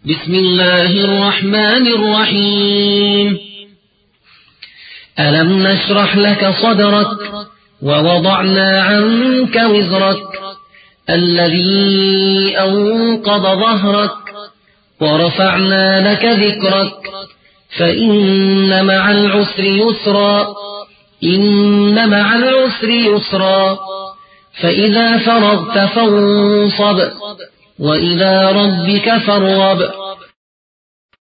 بسم الله الرحمن الرحيم. ألم نشرح لك صدرك ووضعنا عنك وزرك الذي أنقض ظهرك ورفعنا لك ذكرك فإن مع العسر يسرا إن مع العسر يسرا فإذا فرغت فانصب وإلى ربك فارغب